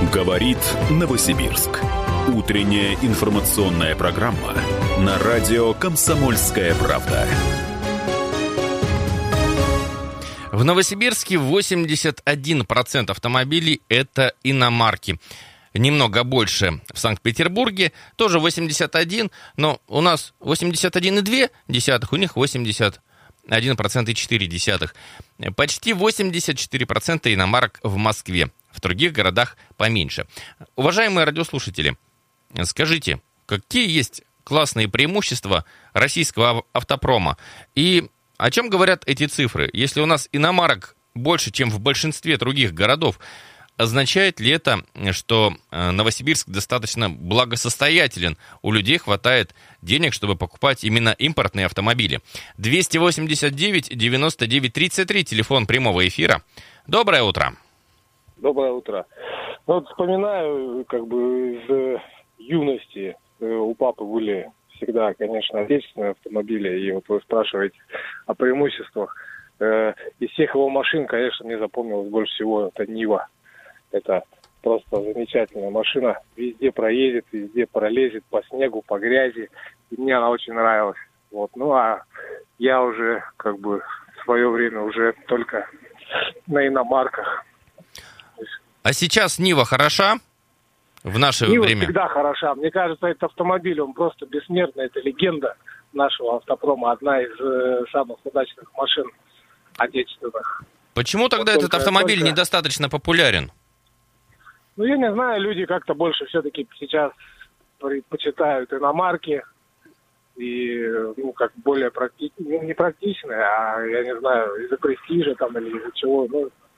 Говорит Новосибирск. Утренняя информационная программа на радио «Комсомольская правда». В Новосибирске 81% автомобилей – это иномарки. Немного больше в Санкт-Петербурге, тоже 81, но у нас 81,2, у них 81,4. Почти 84% иномарок в Москве, в других городах поменьше. Уважаемые радиослушатели, скажите, какие есть классные преимущества российского автопрома? И о чем говорят эти цифры? Если у нас иномарок больше, чем в большинстве других городов, означает ли это, что Новосибирск достаточно благосостоятелен? У людей хватает денег, чтобы покупать именно импортные автомобили. 289-99-33, телефон прямого эфира. Доброе утро. Доброе утро. Ну, вот вспоминаю, из юности у папы были всегда, конечно, отечественные автомобили. И вот вы спрашиваете о преимуществах. Из всех его машин, конечно, мне запомнилось больше всего это Нива. Это просто замечательная машина. Везде проедет, везде пролезет по снегу, по грязи. И мне она очень нравилась. Вот. Ну, а я уже, в свое время уже только на иномарках. А сейчас Нива хороша? В наше Нива время? Всегда хороша. Мне кажется, этот автомобиль, он просто бессмертный. Это легенда нашего автопрома. Одна из самых удачных машин отечественных. Почему тогда этот автомобиль недостаточно популярен? Ну, я не знаю, люди как-то больше все-таки сейчас предпочитают иномарки и, более не практичные, а, я не знаю, из-за престижа там или из-за чего,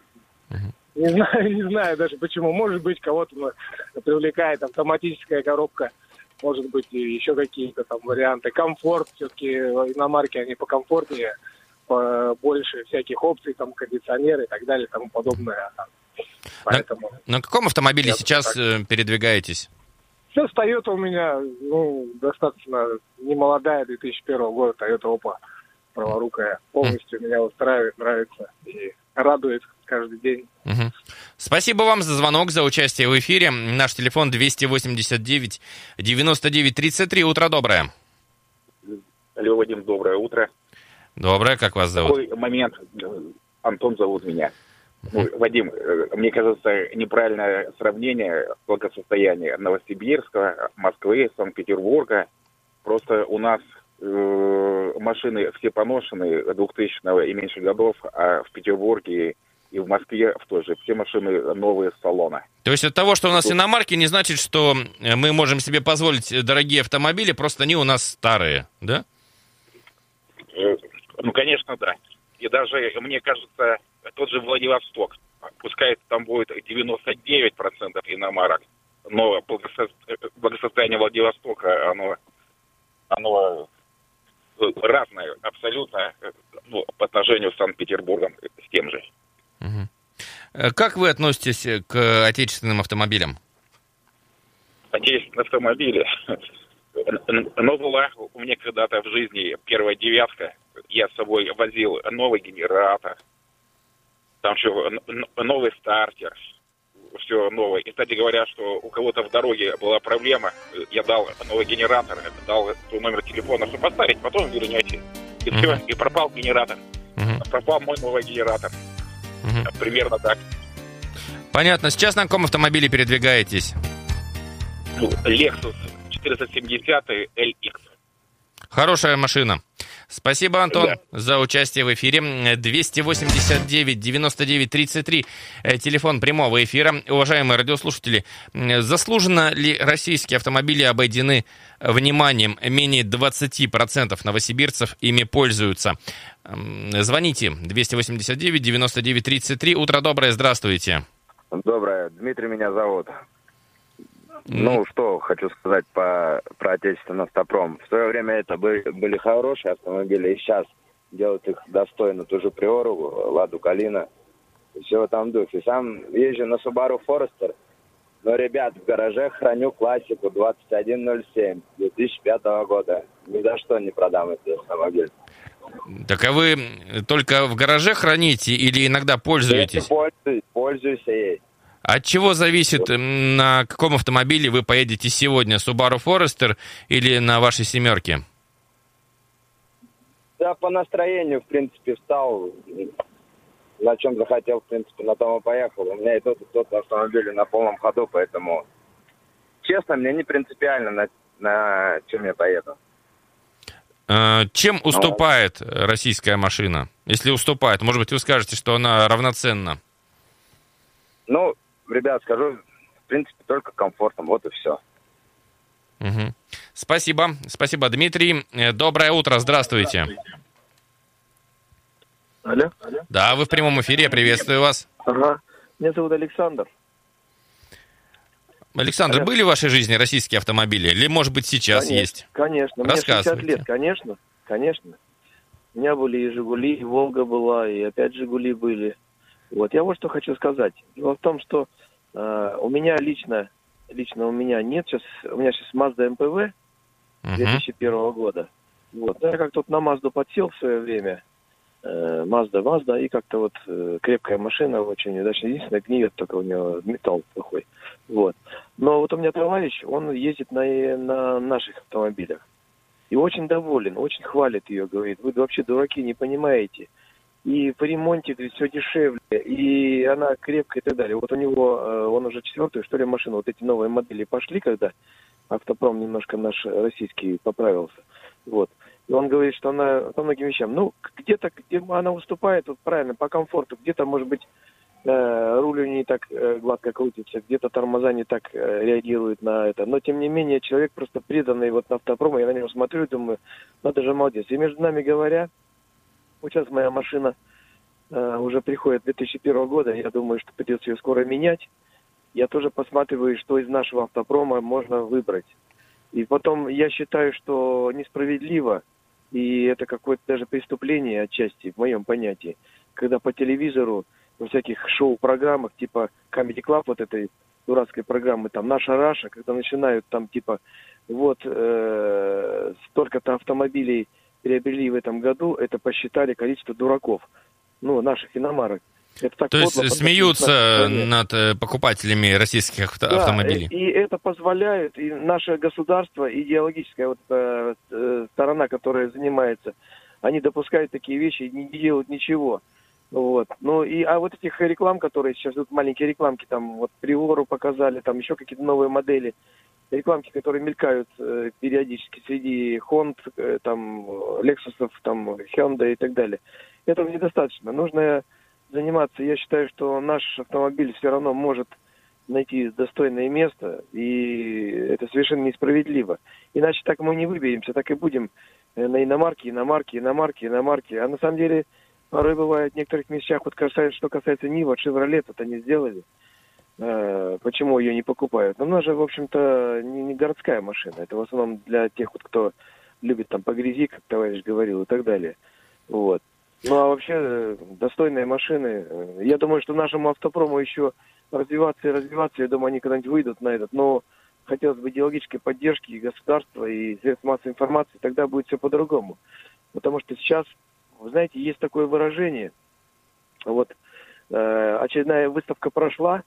не знаю даже почему. Может быть, кого-то привлекает автоматическая коробка, может быть, и еще какие-то там варианты. Комфорт, все-таки иномарки, они покомфортнее, больше всяких опций, там, кондиционеры и так далее, и тому подобное. Поэтому на каком автомобиле сейчас передвигаетесь? Сейчас Toyota у меня, достаточно немолодая, 2001 года, Toyota Oppa, праворукая. Полностью меня устраивает, нравится и радует каждый день. Спасибо вам за звонок, за участие в эфире. Наш телефон 289-99-33. Утро доброе. Алло, Вадим, доброе утро. Доброе, как вас зовут? Такой момент. Антон зовут меня. Вадим, мне кажется, неправильное сравнение благосостояния Новосибирска, Москвы, Санкт-Петербурга. Просто у нас машины все поношенные 2000-го и меньше годов, а в Петербурге и в Москве тоже все машины новые с салона. То есть от того, что у нас иномарки, не значит, что мы можем себе позволить дорогие автомобили, просто они у нас старые, да? Ну, конечно, да. И даже, мне кажется, тот же Владивосток, пускай там будет 99% иномарок, но благосостояние Владивостока, оно разное абсолютно, по отношению с Санкт-Петербургом с тем же. Как вы относитесь к отечественным автомобилям? Отечественные автомобили. Была у меня когда-то в жизни первая девятка. Я с собой возил новый генератор. Там еще новый стартер. Все новое. И, кстати говоря, что у кого-то в дороге была проблема. Я дал новый генератор, дал номер телефона, чтобы поставить, потом вернете. И все, и пропал генератор. Пропал мой новый генератор. Примерно так. Понятно. Сейчас на каком автомобиле передвигаетесь? Lexus 470 LX. Хорошая машина. Спасибо, Антон, за участие в эфире. 289-99-33, телефон прямого эфира. Уважаемые радиослушатели, заслуженно ли российские автомобили обойдены вниманием? Менее 20% новосибирцев ими пользуются. Звоните. 289-99-33. Утро доброе, здравствуйте. Доброе. Дмитрий меня зовут. Что хочу сказать про отечественный автопром. В свое время это были хорошие автомобили, и сейчас делают их достойно. Ту же Приору, Ладу Калина, и все в этом духе. Сам езжу на Subaru Forester, но, ребят, в гараже храню классику 2107 2005 года. Ни за что не продам этот автомобиль. Так а вы только в гараже храните или иногда пользуетесь? Пользуюсь ей. От чего зависит, на каком автомобиле вы поедете сегодня? Subaru Forester или на вашей «семерке»? Да, по настроению, в принципе, встал, на чем захотел, в принципе, на том и поехал. У меня и тот автомобиль на полном ходу, поэтому, честно, мне не принципиально, на чем я поеду. Чем уступает российская машина? Если уступает, может быть, вы скажете, что она равноценна? Ну, ребят, скажу, в принципе, только комфортом, вот и все. Угу. Спасибо. Спасибо, Дмитрий. Доброе утро, здравствуйте. Алло? Да, вы в прямом эфире, приветствую вас. Ага. Меня зовут Александр. Александр, были в вашей жизни российские автомобили? Или, может быть, сейчас есть? Конечно. Мне 60 лет, конечно. У меня были и «Жигули», и «Волга» была, и опять «Жигули» были. Вот, я вот что хочу сказать. Дело в том, что у меня лично у меня нет сейчас, у меня сейчас Mazda MPV 2001 года. Вот, я как тут на Mazda подсел в свое время. Mazda, и как-то вот крепкая машина, очень удачно. Единственное, гниет только у него металл плохой. Вот. Но вот у меня товарищ, он ездит на наших автомобилях. И очень доволен, очень хвалит ее, говорит, вы вообще дураки, не понимаете. И по ремонте, говорит, все дешевле, и она крепкая и так далее. Вот у него, он уже 4-ю, что ли, машину, вот эти новые модели пошли, когда автопром немножко наш российский поправился. Вот. И он говорит, что она по многим вещам, ну, где-то, где она уступает, вот правильно, по комфорту, где-то, может быть, руль у нее не так гладко крутится, где-то тормоза не так реагируют на это. Но, тем не менее, человек просто преданный вот на автопром, я на него смотрю и думаю, надо же молодец. И между нами говоря, вот сейчас моя машина уже приходит 2001 года, я думаю, что придется ее скоро менять. Я тоже посматриваю, что из нашего автопрома можно выбрать. И потом я считаю, что несправедливо, и это какое-то даже преступление отчасти, в моем понятии, когда по телевизору во всяких шоу-программах, типа Comedy Club, вот этой дурацкой программы, там, «Наша Раша», когда начинают там, типа, вот, столько-то автомобилей приобрели в этом году, это посчитали количество дураков, ну, наших иномарок. Это так. То есть смеются над покупателями российских автомобилей. И это позволяет, и наше государство, идеологическая вот сторона, которая занимается, они допускают такие вещи и не делают ничего. Вот. Ну и вот этих реклам, которые сейчас идут, маленькие рекламки, там вот Приору показали, там еще какие-то новые модели, рекламки, которые мелькают периодически среди Honda, там Lexus'ов, там Hyundai и так далее. Этого недостаточно. Нужно заниматься. Я считаю, что наш автомобиль все равно может найти достойное место, и это совершенно несправедливо. Иначе так мы не выберемся, так и будем на иномарке. А на самом деле порой бывает в некоторых вещах, вот что касается Нива, Chevrolet, это они сделали. Почему ее не покупают? Но она же, в общем-то, не городская машина. Это в основном для тех, вот, кто любит там по грязи, как товарищ говорил, и так далее. Вот. Ну, а вообще, достойные машины. Я думаю, что нашему автопрому еще развиваться. Я думаю, они когда-нибудь выйдут на этот. Но хотелось бы идеологической поддержки и государства, и средств массовой информации. Тогда будет все по-другому. Потому что сейчас, вы знаете, есть такое выражение. Вот очередная выставка прошла,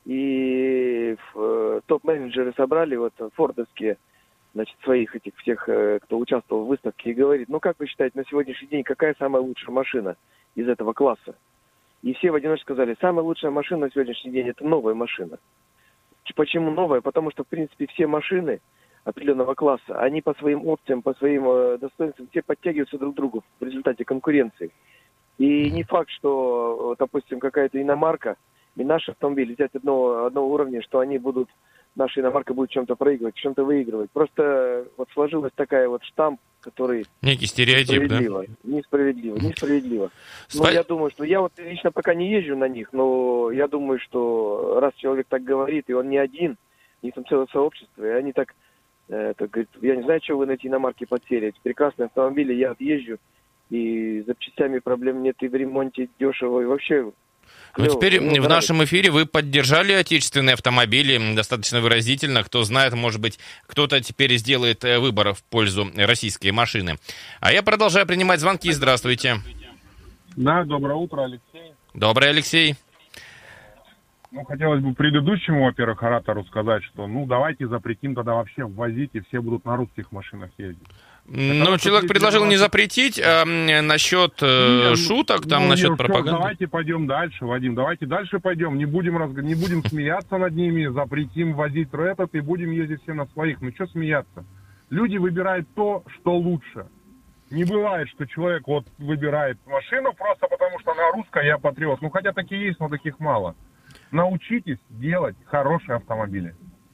и топ-менеджеры собрали, вот, фордовские, значит, своих этих всех, кто участвовал в выставке, и говорит, ну, как вы считаете, на сегодняшний день какая самая лучшая машина из этого класса? И все в одиночку сказали, самая лучшая машина на сегодняшний день – это новая машина. Почему новая? Потому что, в принципе, все машины определенного класса, они по своим опциям, по своим достоинствам, все подтягиваются друг к другу в результате конкуренции. И не факт, что, допустим, какая-то иномарка и наш автомобиль взять одного уровня, что они будут, наша иномарка будет в чем-то проигрывать, в чем-то выигрывать. Просто вот сложилась такая вот штамп, который... Некий стереотип, да? Несправедливо. Но я думаю, что я вот лично пока не езжу на них, но я думаю, что раз человек так говорит, и он не один, у них там целое сообщество, и они так, говорит, я не знаю, что вы на эти иномарки подсели, эти прекрасные автомобили, я отъезжу, и с запчастями проблем нет, и в ремонте дешево, и вообще... Ну, теперь в нашем эфире вы поддержали отечественные автомобили достаточно выразительно. Кто знает, может быть, кто-то теперь сделает выбор в пользу российской машины. А я продолжаю принимать звонки. Здравствуйте. Да, доброе утро, Алексей. Доброе, Алексей. Ну, хотелось бы предыдущему, во-первых, оратору сказать, что, ну, давайте запретим тогда вообще ввозить, и все будут на русских машинах ездить. Ну, человек предложил не запретить, а насчет шуток, там, насчет пропаганды. Давайте пойдем дальше, Вадим, давайте дальше пойдем, не будем смеяться над ними, запретим возить этот и будем ездить все на своих. Ну, что смеяться? Люди выбирают то, что лучше. Не бывает, что человек вот выбирает машину просто потому, что она русская, я патриот. Ну, хотя такие есть, но таких мало. Научитесь делать хорошие автомобили.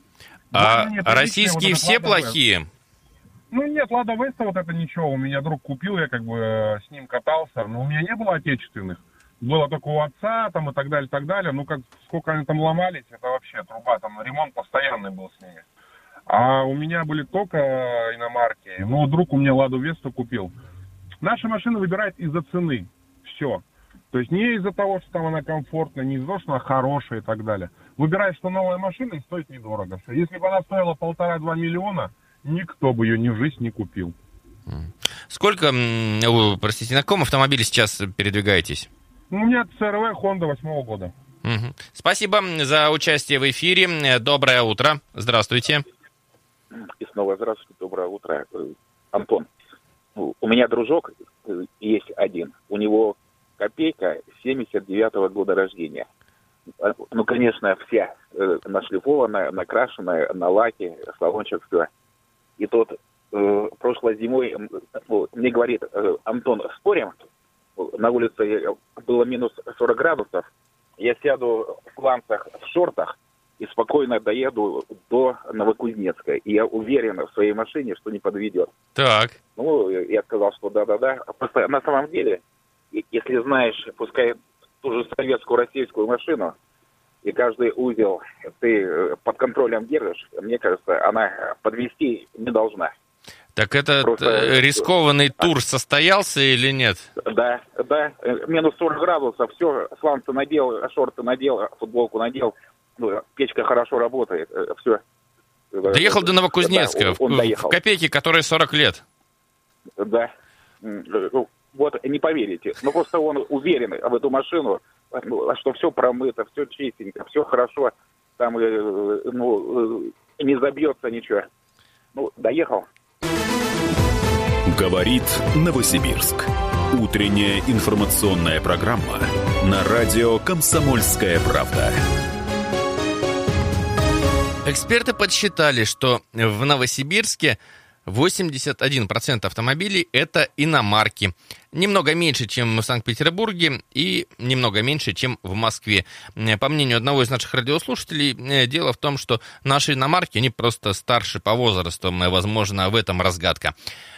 А российские вот все плохие? Ну нет, Лада Веста вот это ничего. У меня друг купил, я как бы с ним катался. Но у меня не было отечественных. Было только у отца там и так далее, так далее. Ну как, сколько они там ломались, это вообще труба. Там ремонт постоянный был с ними. А у меня были только иномарки. Ну, друг у меня Ладу Весту купил. Наша машина выбирает из-за цены. Все. То есть не из-за того, что там она комфортная, не из-за того, что она хорошая и так далее. Выбирай, что новая машина и стоит недорого. Если бы она стоила 1,5-2 миллиона, никто бы ее ни в жизнь не купил. Сколько, простите, на каком автомобиле сейчас передвигаетесь? У меня CR-V Honda 8-го года. Угу. Спасибо за участие в эфире. Доброе утро. Здравствуйте. И снова здравствуйте. Доброе утро. Антон, у меня дружок есть один. У него копейка 79-го года рождения. Ну, конечно, вся нашлифованная, накрашенная, на лаке, салончик, все. И тот прошлой зимой мне говорит: Антон, спорим? На улице было минус 40 градусов. Я сяду в сланцах, в шортах и спокойно доеду до Новокузнецка. И я уверен в своей машине, что не подведет. Так. Ну, я сказал, что да-да-да. Просто на самом деле, если знаешь, пускай ту же советскую, российскую машину, и каждый узел ты под контролем держишь, мне кажется, она подвести не должна. Так этот просто рискованный тур состоялся или нет? Да, минус 40 градусов, все, сланцы надел, шорты надел, футболку надел, печка хорошо работает, все. Доехал до Новокузнецка, да, он в копейке, которой 40 лет. Да, вот не поверите, но просто он уверен в эту машину, что все промыто, все чистенько, все хорошо, там не забьется ничего. Доехал. Говорит Новосибирск. Утренняя информационная программа на радио «Комсомольская правда». Эксперты подсчитали, что в Новосибирске 81% автомобилей – это иномарки. Немного меньше, чем в Санкт-Петербурге, и немного меньше, чем в Москве. По мнению одного из наших радиослушателей, дело в том, что наши иномарки, они просто старше по возрасту. Возможно, в этом разгадка.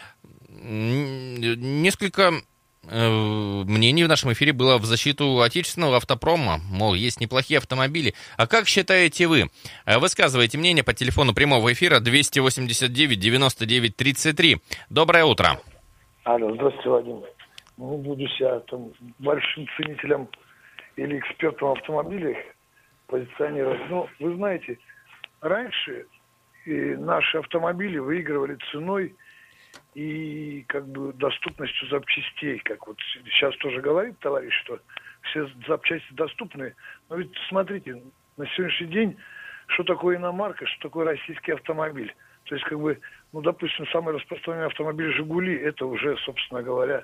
Несколько мнений в нашем эфире было в защиту отечественного автопрома. Мол, есть неплохие автомобили. А как считаете вы? Высказывайте мнение по телефону прямого эфира 289-99-33. Доброе утро. Алло, здравствуйте, Вадим. Не буду себя там большим ценителем или экспертом автомобилей позиционировать. Но вы знаете, раньше наши автомобили выигрывали ценой и как бы доступностью запчастей, как вот сейчас тоже говорит товарищ, что все запчасти доступны. Но ведь смотрите, на сегодняшний день, что такое иномарка, что такое российский автомобиль. То есть, как бы, допустим, самый распространенный автомобиль «Жигули» — это уже, собственно говоря,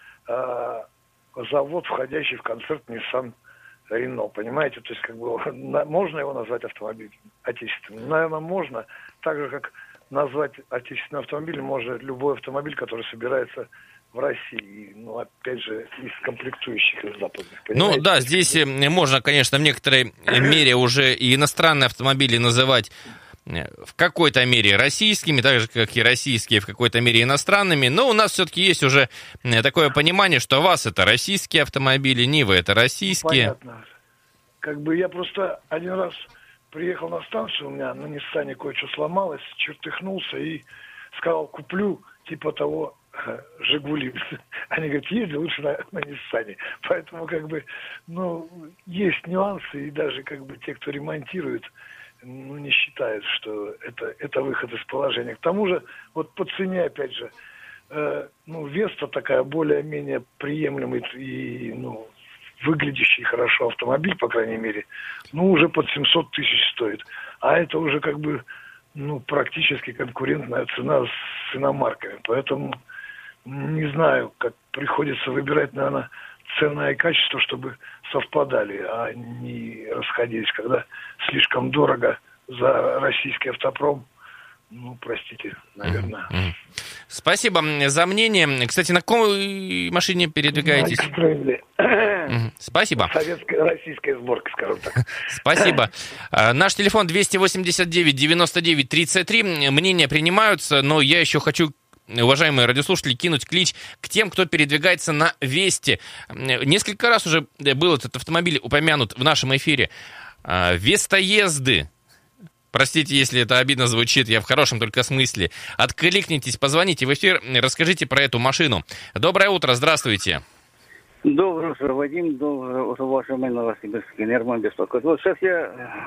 завод, входящий в концерт Nissan Renault, понимаете? То есть, как бы, можно его назвать автомобилем отечественным? Наверное, можно. Так же, как назвать отечественным автомобилем можно любой автомобиль, который собирается в России. Опять же, из комплектующих из западных. Понимаете? Да, здесь можно, конечно, в некоторой мере уже и иностранные автомобили называть в какой-то мере российскими, так же, как и российские в какой-то мере иностранными, но у нас все-таки есть уже такое понимание, что у вас это российские автомобили, Нивы это российские. Понятно. Как бы я просто один раз приехал на станцию, у меня на Ниссане кое-что сломалось, чертыхнулся и сказал, куплю типа того «Жигули». Они говорят, езди лучше на Ниссане. Поэтому как бы, есть нюансы, и даже как бы те, кто ремонтирует, не считают, что это выход из положения. К тому же, вот по цене, опять же, Веста такая более-менее приемлемый и, выглядящий хорошо автомобиль, по крайней мере, ну, уже под 700 тысяч стоит. А это уже как бы, ну, практически конкурентная цена с иномарками. Поэтому не знаю, как приходится выбирать, наверное, цена и качество, чтобы совпадали, а не расходились, когда слишком дорого за российский автопром. Ну, простите, наверное. Спасибо за мнение. Кстати, на какой машине передвигаетесь? Спасибо. Российская сборка, скажем так. Спасибо. Наш телефон 289-99-33. Мнения принимаются, но я еще хочу, уважаемые радиослушатели, кинуть клич к тем, кто передвигается на Весте. Несколько раз уже был этот автомобиль упомянут в нашем эфире. Вестоезды. Простите, если это обидно звучит, я в хорошем только смысле. Откликнитесь, позвоните в эфир, расскажите про эту машину. Доброе утро, здравствуйте. Доброе утро, Вадим. Доброе утро, уважаемый Новосибирский. Нерман беспокоит. Вот сейчас я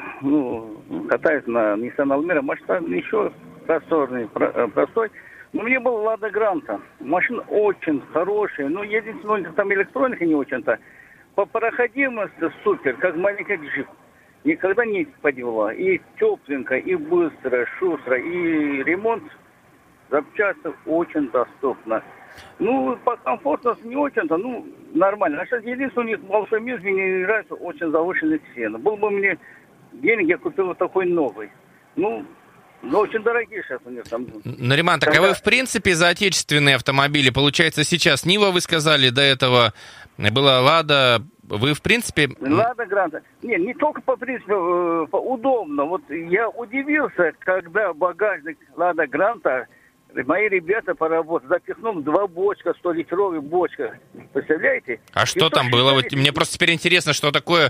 катаюсь на Nissan Almera. Машина еще простой. Но мне был Лада Гранта. Машина очень хорошая. Ну, единственное, там электроника не очень-то. По проходимости супер, как маленький джип. Никогда не подвела. И тепленько, и быстро, шустро, и ремонт запчасти очень доступно. Ну, по комфортности не очень-то, ну, нормально. А сейчас единственное, у них большой минус, мне не нравится очень завышенная цена. Был бы мне денег, я купил вот такой новый. Ну, очень дорогие сейчас у них там. Нариман, так а вы, в принципе, за отечественные автомобили, получается, сейчас Нива, вы сказали, до этого была Лада. Вы, в принципе... Лада Гранта. Не только по принципу, удобно. Вот я удивился, когда багажник Лада Гранта, мои ребята поработали, запихнул 2 бочка, 100-литровая бочка. Представляете? А что там было? Вот мне просто теперь интересно, что такое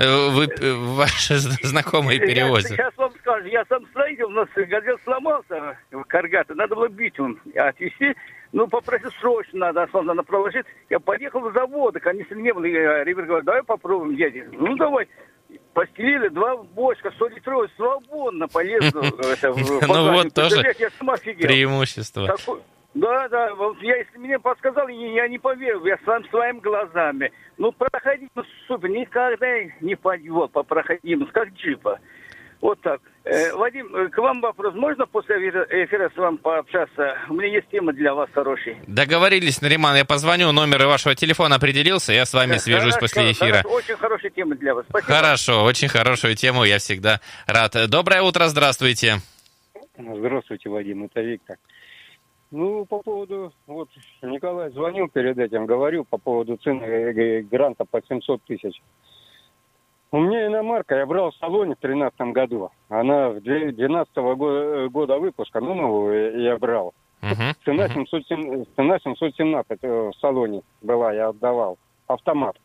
ваши знакомые перевозят. Сейчас вам скажу, я сам строитель, у нас газет сломался, каргата, надо было битум отвезти. Ну, попросил срочно, надо проложить. Я поехал в завод, конечно, не было. Ребята говорят, давай попробуем, едем. Ну, давай. Постелили 2 бочка, 100-литровые, свободно полезно. Ну, вот тоже преимущество. Да, вот если мне подсказал, я не поверил, я сам своими глазами. Ну, проходимость супер, никогда не подвел по проходимости, как джипа. Вот так. Вадим, к вам вопрос. Можно после эфира с вами пообщаться? У меня есть тема для вас хорошая. Договорились, Нариман. Я позвоню, номер вашего телефона определился, я с вами свяжусь после эфира. Очень хорошая тема для вас. Спасибо. Хорошо, очень хорошую тему, я всегда рад. Доброе утро, здравствуйте. Здравствуйте, Вадим, это Виктор. Ну, по поводу, вот Николай звонил перед этим, говорил по поводу цены Гранта по 700 тысяч. У меня иномарка, я брал в салоне в 2013 году. Она в 2012 года выпуска, ну, новую я брал. Цена 717 в салоне была, я отдавал. Автомат.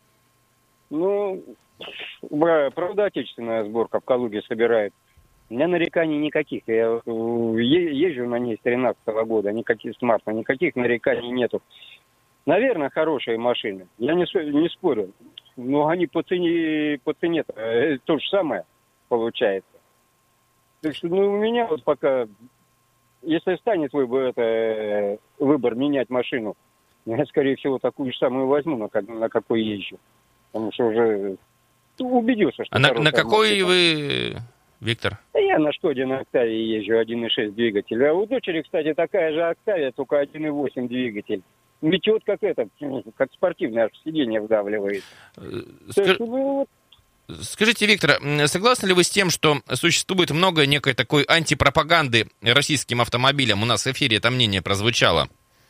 Ну, правда, отечественная сборка в Калуге собирает. У меня нареканий никаких. Я езжу на ней с 2013 года, никаких с марта, никаких нареканий нету. Наверное, хорошие машины. Я не спорю. Но они по цене то же самое получается. Так что, ну, у меня вот пока, если станет выбор менять машину, я, скорее всего, такую же самую возьму, на какой езжу. Потому что уже убедился, что... А на какой вы, Виктор? Я на Шкоде на Октавии езжу, 1.6 двигатель. А у дочери, кстати, такая же Октавия, только 1.8 двигатель. Метет как спортивное, аж сиденье вдавливает. Скажите, Виктор, согласны ли вы с тем, что существует много некой такой антипропаганды российским автомобилям? У нас в эфире это мнение прозвучало.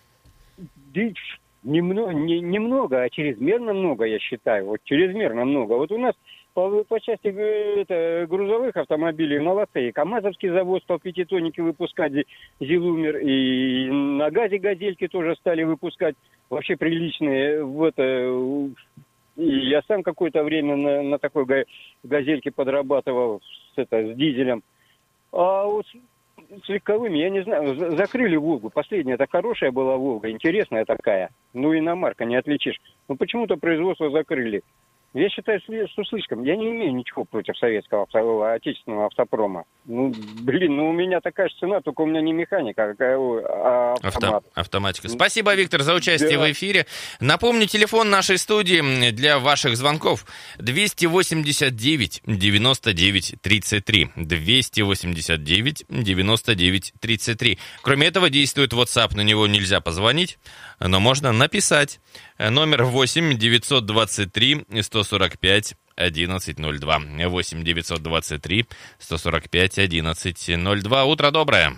Немного, а чрезмерно много, я считаю. Вот чрезмерно много. Вот у нас по части грузовых автомобилей молодцы. И КамАЗовский завод стал пятитонники выпускать, Зилумер, и на газе газельки тоже стали выпускать вообще приличные. И я сам какое-то время на такой газельке подрабатывал с дизелем. А вот с легковыми, я не знаю, закрыли Волгу. Последняя, это хорошая была Волга, интересная такая. Ну, иномарка, не отличишь. Но почему-то производство закрыли. Я считаю, что слишком. Я не имею ничего против советского отечественного автопрома. Ну, блин, у меня такая же цена, только у меня не механика, а автомат. Автоматика. Спасибо, Виктор, за участие в эфире. Напомню, телефон нашей студии для ваших звонков 289 99 33. 289 99 33. Кроме этого, действует WhatsApp, на него нельзя позвонить, но можно написать. Номер 8 923 145 1102. 8 923 145 1102. Утро доброе.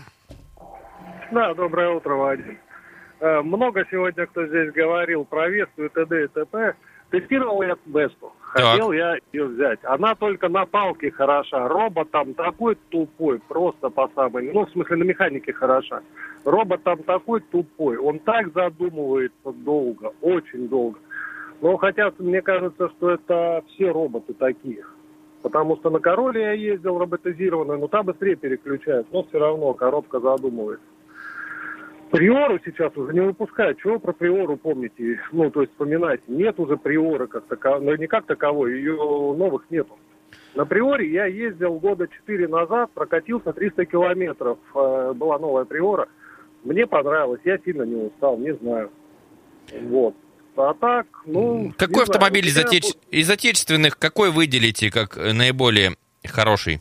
Да, доброе утро, Вадим. Много сегодня кто здесь говорил про Весту и т.д. и т.п. Тестировал я Весту. Хотел я ее взять. Она только на палке хороша. Робот там такой тупой, просто по самой... Ну, в смысле, на механике хороша. Робот там такой тупой. Он так задумывается долго, очень долго. Но хотя, мне кажется, что это все роботы такие. Потому что на Короле я ездил роботизированный, но там быстрее переключают. Но все равно коробка задумывается. Приору сейчас уже не выпускают. Чего про Приору помните? Ну, то есть вспоминайте. Нет уже Приоры как таковой. Ну, не как таковой, ее новых нету. На Приоре я ездил года 4 назад, прокатился 300 километров. Была новая Приора. Мне понравилось. Я сильно не устал, не знаю. Вот. А так, ну... Какой автомобиль из отечественных, какой выделите как наиболее хороший?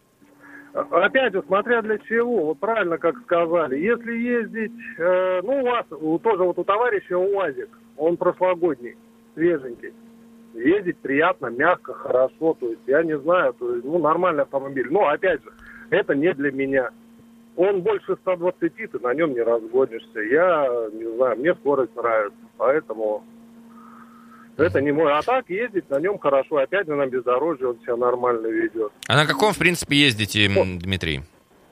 Опять же, смотря для чего, вот правильно как сказали, если ездить, ну, у вас, тоже вот у товарища УАЗик, он прошлогодний, свеженький, ездить приятно, мягко, хорошо, то есть, я не знаю, то есть, ну, нормальный автомобиль, но, опять же, это не для меня. Он больше 120, ты на нем не разгонишься, я не знаю, мне скорость нравится, поэтому... Это не мой. А так ездить на нем хорошо. Опять же, на бездорожье он себя нормально ведет. А на каком, в принципе, ездите, Дмитрий?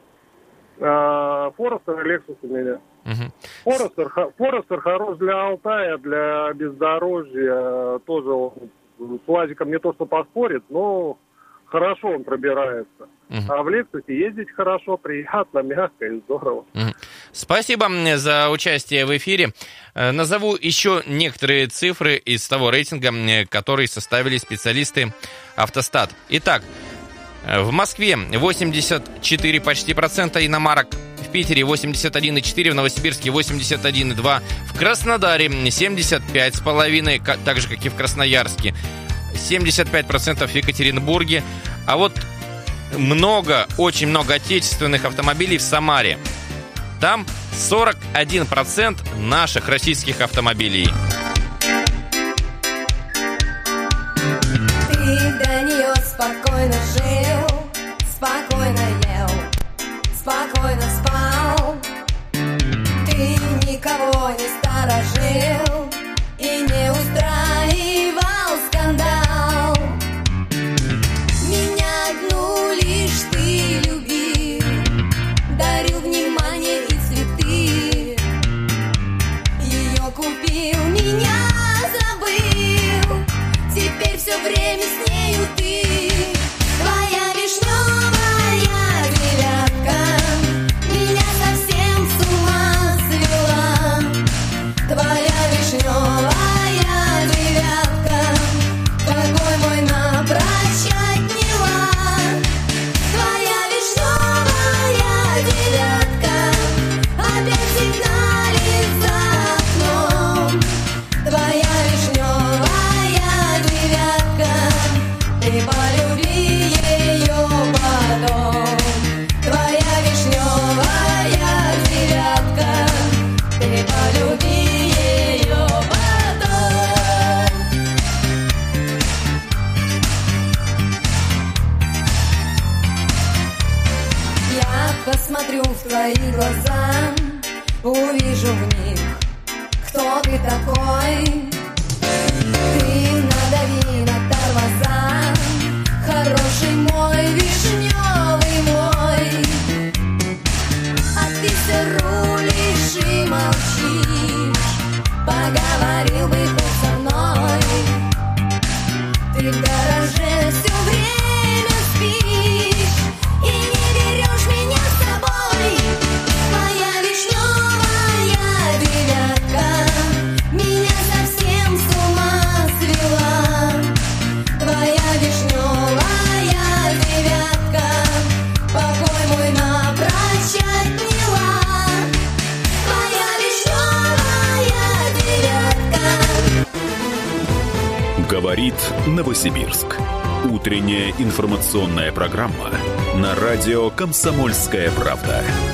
Форестер и Лексус у меня. Форестер хорош для Алтая, для бездорожья. Тоже он с УАЗиком не то что поспорит, но хорошо он пробирается. А в Лексусе ездить хорошо, приятно, мягко и здорово. Спасибо за участие в эфире. Назову еще некоторые цифры из того рейтинга, который составили специалисты «Автостат». Итак, в Москве 84 почти процента иномарок, в Питере 81,4, в Новосибирске 81,2, в Краснодаре 75,5, так же, как и в Красноярске, 75% в Екатеринбурге, а вот очень много отечественных автомобилей в Самаре. Там 41% наших российских автомобилей. Ты до нее спокойно жил, спокойно ел, спокойно спал. Ты никого не сторожил и не устраивал скандал. Меня одну лишь ты любил, дарил внимание и цветы. Ее купил, меня забыл, теперь все время с нею ты. Твоя вишневая девятка меня совсем с ума свела. Твоя вишневая девятка такой мой напрочь отняла. Твоя вишневая девятка опять сигналит за окном. Твоя вишневая девятка, ты полюби ее потом. Твоя вишневая девятка, ты полюби ее потом. Я посмотрю в твои глаза, увижу в них, кто ты такой. Ты надави на тормоза, хороший мой, вишневый мой. А ты все рулишь и молчишь, поговорил бы хоть со мной. Ты в гараже все время спишь и не берешь меня с собой. Твоя вишневая девятка меня совсем с ума свела. Говорит Новосибирск. Утренняя информационная программа на радио «Комсомольская правда».